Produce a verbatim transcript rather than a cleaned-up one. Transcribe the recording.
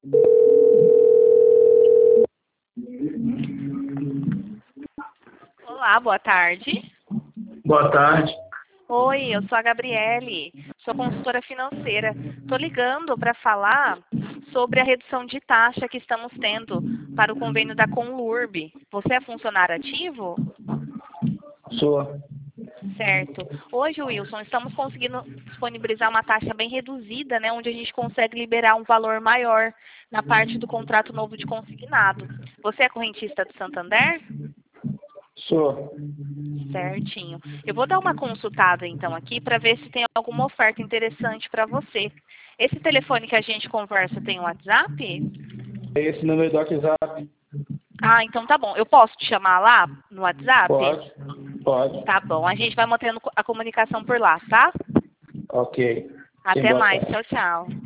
Olá, boa tarde. Boa tarde. Oi, eu sou a Gabriele, sou consultora financeira. Estou ligando para falar sobre a redução de taxa que estamos tendo para o convênio da Conlurb. Você é funcionário ativo? Sou. Certo. Hoje, Wilson, estamos conseguindo disponibilizar uma taxa bem reduzida, né, onde a gente consegue liberar um valor maior na parte do contrato novo de consignado. Você é correntista do Santander? Sou. Certinho. Eu vou dar uma consultada então aqui para ver se tem alguma oferta interessante para você. Esse telefone que a gente conversa tem um WhatsApp? É esse número do WhatsApp? Ah, então tá bom. Eu posso te chamar lá no WhatsApp? Pode. Pode. Tá bom. A gente vai mantendo a comunicação por lá, tá? Ok. Sim, Até boa mais. tarde. Tchau, tchau.